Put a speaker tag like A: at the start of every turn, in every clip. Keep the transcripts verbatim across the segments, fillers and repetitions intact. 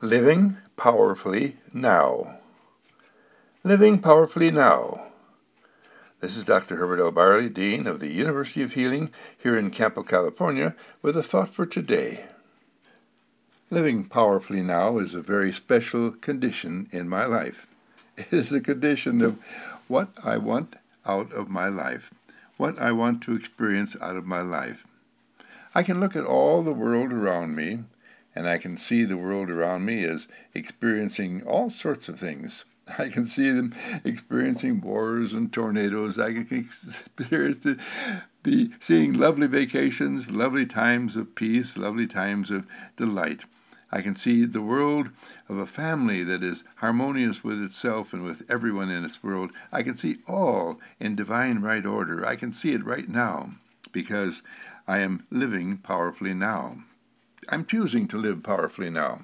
A: Living Powerfully Now. Living Powerfully Now. This is Doctor Herbert L. Barley, Dean of the University of Healing here in Campo, California, with a thought for today. Living powerfully now is a very special condition in my life. It is a condition of what I want out of my life, what I want to experience out of my life. I can look at all the world around me, and I can see the world around me as experiencing all sorts of things. I can see them experiencing wars and tornadoes. I can experience be seeing lovely vacations, lovely times of peace, lovely times of delight. I can see the world of a family that is harmonious with itself and with everyone in its world. I can see all in divine right order. I can see it right now because I am living powerfully now. I'm choosing to live powerfully now.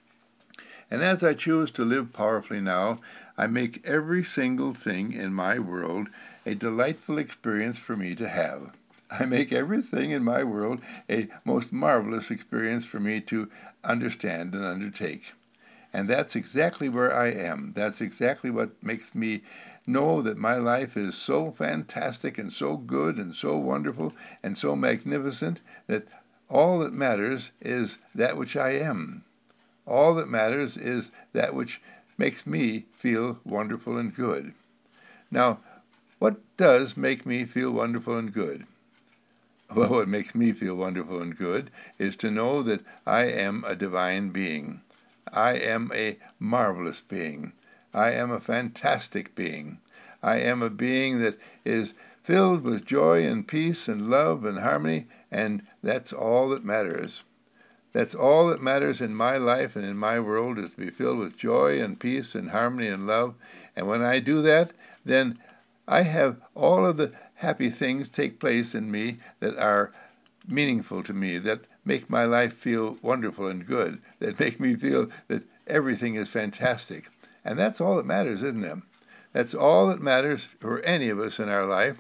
A: And as I choose to live powerfully now, I make every single thing in my world a delightful experience for me to have. I make everything in my world a most marvelous experience for me to understand and undertake. And that's exactly where I am. That's exactly what makes me know that my life is so fantastic and so good and so wonderful and so magnificent that all that matters is that which I am. All that matters is that which makes me feel wonderful and good. Now, what does make me feel wonderful and good? Well, what makes me feel wonderful and good is to know that I am a divine being. I am a marvelous being. I am a fantastic being. I am a being that is filled with joy and peace and love and harmony, and that's all that matters. That's all that matters in my life and in my world, is to be filled with joy and peace and harmony and love. And when I do that, then I have all of the happy things take place in me that are meaningful to me, that make my life feel wonderful and good, that make me feel that everything is fantastic. And that's all that matters, isn't it? That's all that matters for any of us in our life,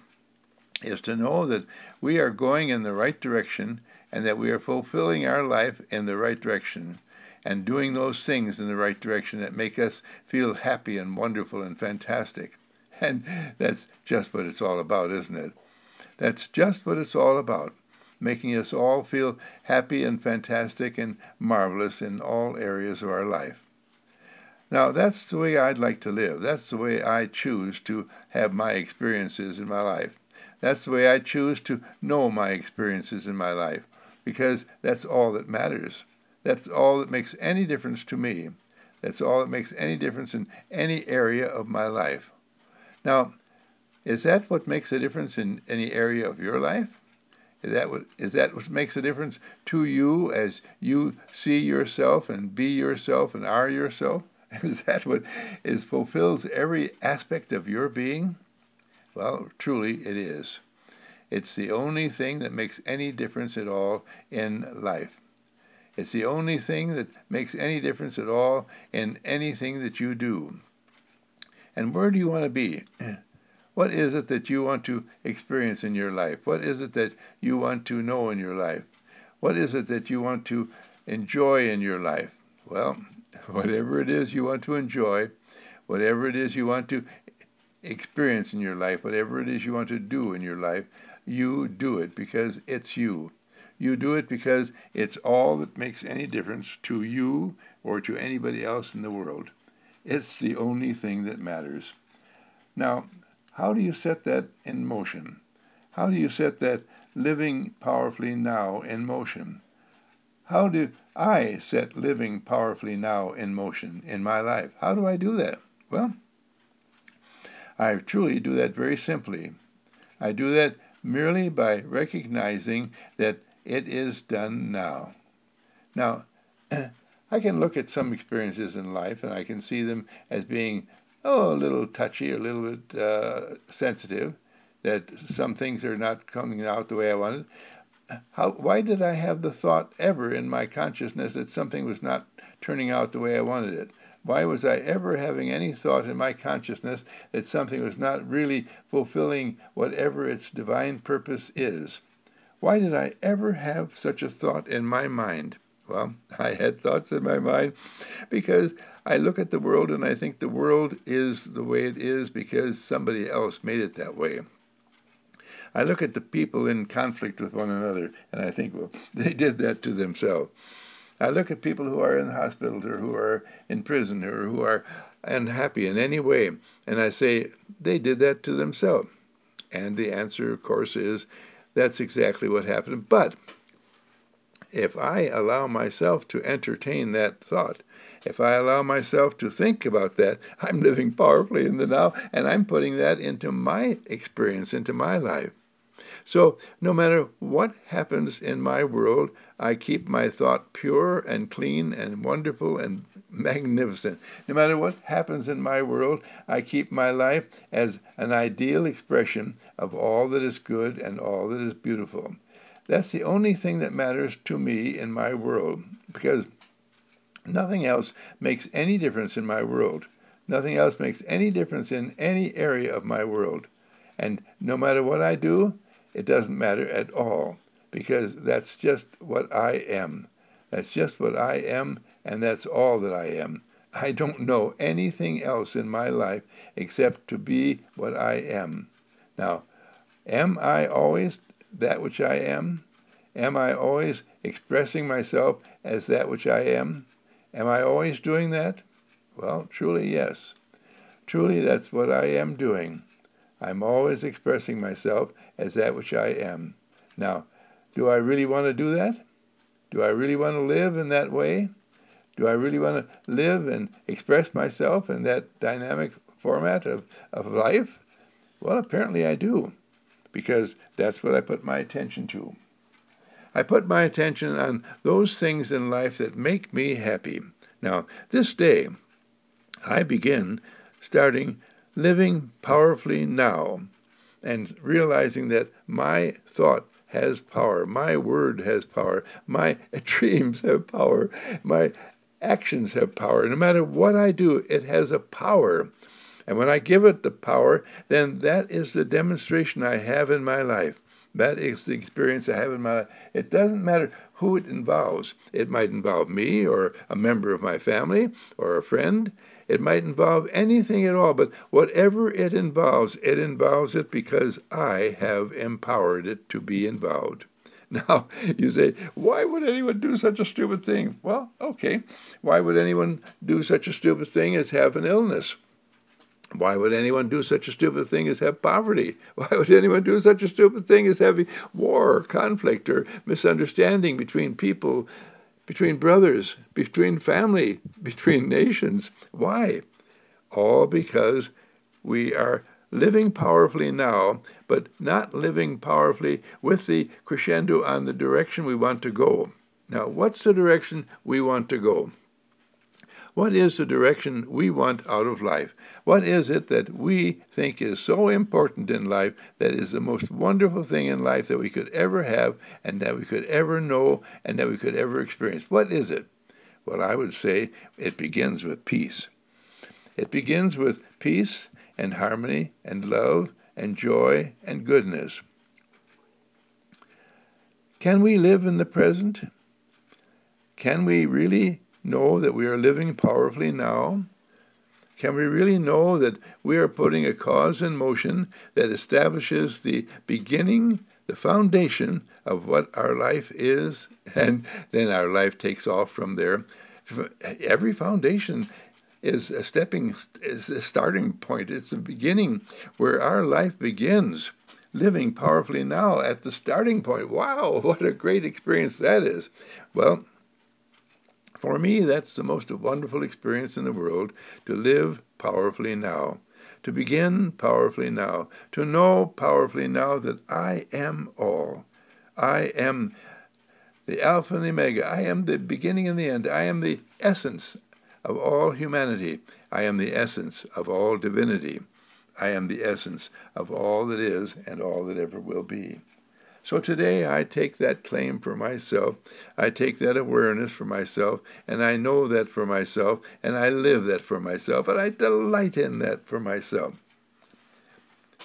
A: is to know that we are going in the right direction and that we are fulfilling our life in the right direction and doing those things in the right direction that make us feel happy and wonderful and fantastic. And that's just what it's all about, isn't it? That's just what it's all about, making us all feel happy and fantastic and marvelous in all areas of our life. Now, that's the way I'd like to live. That's the way I choose to have my experiences in my life. That's the way I choose to know my experiences in my life, because that's all that matters. That's all that makes any difference to me. That's all that makes any difference in any area of my life. Now, is that what makes a difference in any area of your life? Is that what, is that what makes a difference to you as you see yourself and be yourself and are yourself? Is that what is fulfills every aspect of your being? Well, truly it is. It's the only thing that makes any difference at all in life. It's the only thing that makes any difference at all in anything that you do. And where do you want to be? What is it that you want to experience in your life? What is it that you want to know in your life? What is it that you want to enjoy in your life? Well, whatever it is you want to enjoy, whatever it is you want to experience in your life, whatever it is you want to do in your life, you do it because it's you. You do it because it's all that makes any difference to you or to anybody else in the world. It's the only thing that matters. Now, how do you set that in motion? How do you set that living powerfully now in motion? How do I set living powerfully now in motion in my life? How do I do that? Well, I truly do that very simply. I do that merely by recognizing that it is done now. Now, I can look at some experiences in life and I can see them as being, oh, a little touchy, a little bit uh, sensitive, that some things are not coming out the way I wanted. How, why did I have the thought ever in my consciousness that something was not turning out the way I wanted it? Why was I ever having any thought in my consciousness that something was not really fulfilling whatever its divine purpose is? Why did I ever have such a thought in my mind? Well, I had thoughts in my mind because I look at the world and I think the world is the way it is because somebody else made it that way. I look at the people in conflict with one another and I think, well, they did that to themselves. I look at people who are in hospitals or who are in prison or who are unhappy in any way, and I say, they did that to themselves. And the answer, of course, is that's exactly what happened. But if I allow myself to entertain that thought, if I allow myself to think about that, I'm living powerfully in the now, and I'm putting that into my experience, into my life. So no matter what happens in my world, I keep my thought pure and clean and wonderful and magnificent. No matter what happens in my world, I keep my life as an ideal expression of all that is good and all that is beautiful. That's the only thing that matters to me in my world, because nothing else makes any difference in my world. Nothing else makes any difference in any area of my world. And no matter what I do, it doesn't matter at all, because that's just what I am. That's just what I am, and that's all that I am. I don't know anything else in my life except to be what I am. Now, am I always that which I am? Am I always expressing myself as that which I am? Am I always doing that? Well, truly, yes. Truly, that's what I am doing. I'm always expressing myself as that which I am. Now, do I really want to do that? Do I really want to live in that way? Do I really want to live and express myself in that dynamic format of, of life? Well, apparently I do, because that's what I put my attention to. I put my attention on those things in life that make me happy. Now, this day, I begin starting living powerfully now and realizing that my thought has power, my word has power, my dreams have power, my actions have power. No matter what I do, it has a power. And when I give it the power, then that is the demonstration I have in my life. That is the experience I have in my life. It doesn't matter who it involves. It might involve me or a member of my family or a friend. It might involve anything at all, but whatever it involves, it involves it because I have empowered it to be involved. Now, you say, why would anyone do such a stupid thing? Well, okay. Why would anyone do such a stupid thing as have an illness? Why would anyone do such a stupid thing as have poverty? Why would anyone do such a stupid thing as having war, conflict, or misunderstanding between people, between brothers, between family, between nations? Why? All because we are living powerfully now, but not living powerfully with the crescendo on the direction we want to go. Now, what's the direction we want to go? What is the direction we want out of life? What is it that we think is so important in life, that is the most wonderful thing in life that we could ever have and that we could ever know and that we could ever experience? What is it? Well, I would say it begins with peace. It begins with peace and harmony and love and joy and goodness. Can we live in the present? Can we really know that we are living powerfully now? Can we really know that we are putting a cause in motion that establishes the beginning, the foundation of what our life is, and then our life takes off from there? Every foundation is a stepping, is a starting point. It's the beginning where our life begins, living powerfully now at the starting point. Wow, what a great experience that is. Well, for me, that's the most wonderful experience in the world, to live powerfully now, to begin powerfully now, to know powerfully now that I am all. I am the Alpha and the Omega. I am the beginning and the end. I am the essence of all humanity. I am the essence of all divinity. I am the essence of all that is and all that ever will be. So today I take that claim for myself, I take that awareness for myself, and I know that for myself, and I live that for myself, and I delight in that for myself.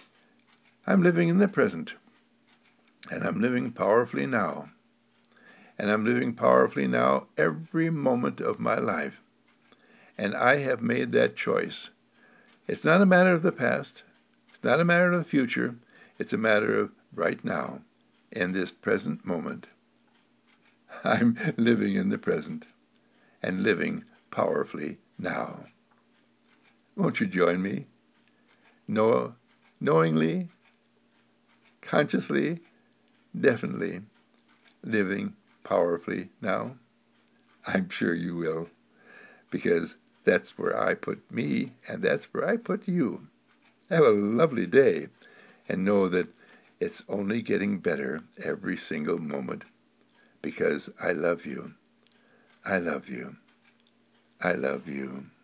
A: I'm living in the present, and I'm living powerfully now. and I'm living powerfully now every moment of my life. And I have made that choice. It's not a matter of the past. It's not a matter of the future. It's a matter of right now, in this present moment. I'm living in the present and living powerfully now. Won't you join me? Know, knowingly, consciously, definitely living powerfully now? I'm sure you will, because that's where I put me, and that's where I put you. Have a lovely day, and know that it's only getting better every single moment, because I love you. I love you. I love you.